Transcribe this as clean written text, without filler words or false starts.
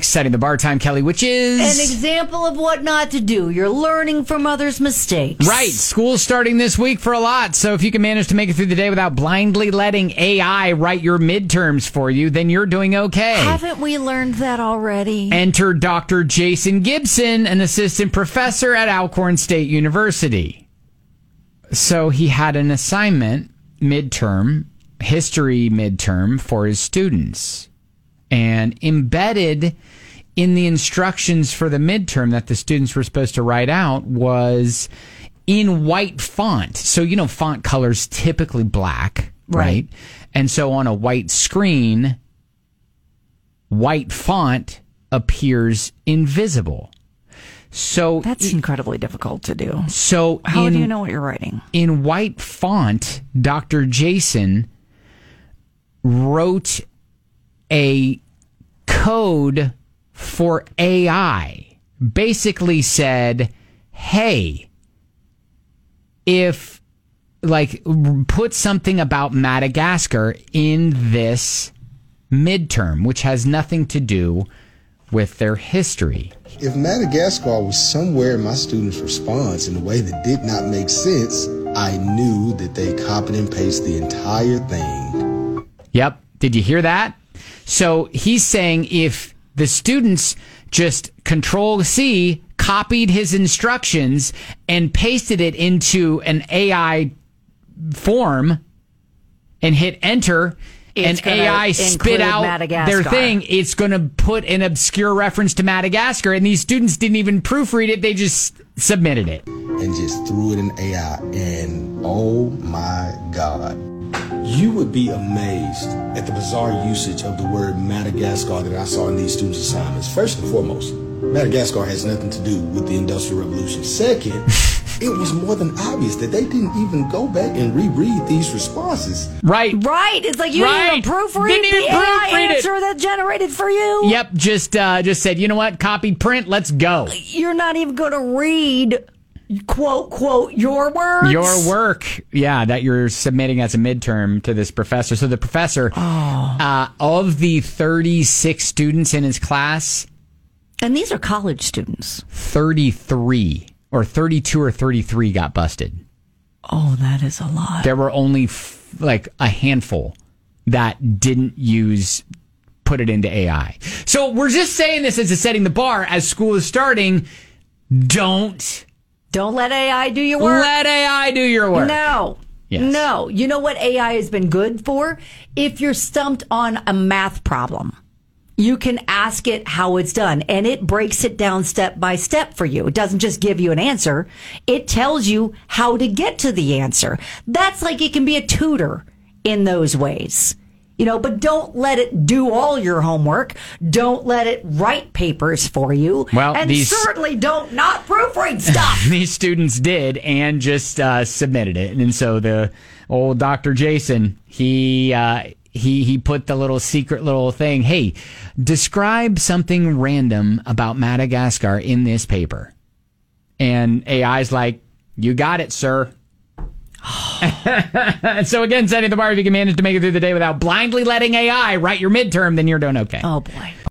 Setting the bar time, Kelly, which is an example of what not to do. You're learning from others' mistakes. Right. School's starting this week for a lot. So if you can manage to make it through the day without blindly letting AI write your midterms for you, then you're doing okay. Haven't we learned that already? Enter Dr. Jason Gibson, an assistant professor at Alcorn State University. So he had an assignment, history midterm for his students. And embedded in the instructions for the midterm that the students were supposed to write out was in white font. So, font color's typically black, right? And so on a white screen, white font appears invisible. So that's incredibly difficult to do. So how do you know what you're writing? In white font, Dr. Jason wrote a code for AI. Basically said, hey, if put something about Madagascar in this midterm, which has nothing to do with their history. If Madagascar was somewhere in my student's response in a way that did not make sense, I knew that they copied and pasted the entire thing. Yep. Did you hear that? So he's saying if the students just Control-C, copied his instructions, and pasted it into an AI form and hit enter, and AI spit out their thing, it's going to put an obscure reference to Madagascar, and these students didn't even proofread it, they just submitted it. And just threw it in AI, and oh my God. You would be amazed at the bizarre usage of the word Madagascar that I saw in these students' assignments. First and foremost, Madagascar has nothing to do with the Industrial Revolution. Second, it was more than obvious that they didn't even go back and reread these responses. Right. It's like you didn't even proofread the AI answer that generated for you. Yep, just said, you know what, copy, print, let's go. You're not even going to read, quote, your words? Your work, yeah, that you're submitting as a midterm to this professor. So the professor, of the 36 students in his class... And these are college students. 33 or 32 or 33 got busted. Oh, that is a lot. There were only a handful that didn't put it into AI. So we're just saying this as a setting the bar as school is starting. Don't let AI do your work. Let AI do your work. No. Yes. No. You know what AI has been good for? If you're stumped on a math problem, you can ask it how it's done, and it breaks it down step by step for you. It doesn't just give you an answer. It tells you how to get to the answer. That's like it can be a tutor in those ways. But don't let it do all your homework. Don't let it write papers for you. Well, and certainly don't not proofread stuff. These students did and just submitted it. And so the old Dr. Jason, he put the little secret little thing, hey, describe something random about Madagascar in this paper. And AI's like, you got it, sir. So again, setting the bar, if you can manage to make it through the day without blindly letting AI write your midterm, then you're doing okay. Oh, boy.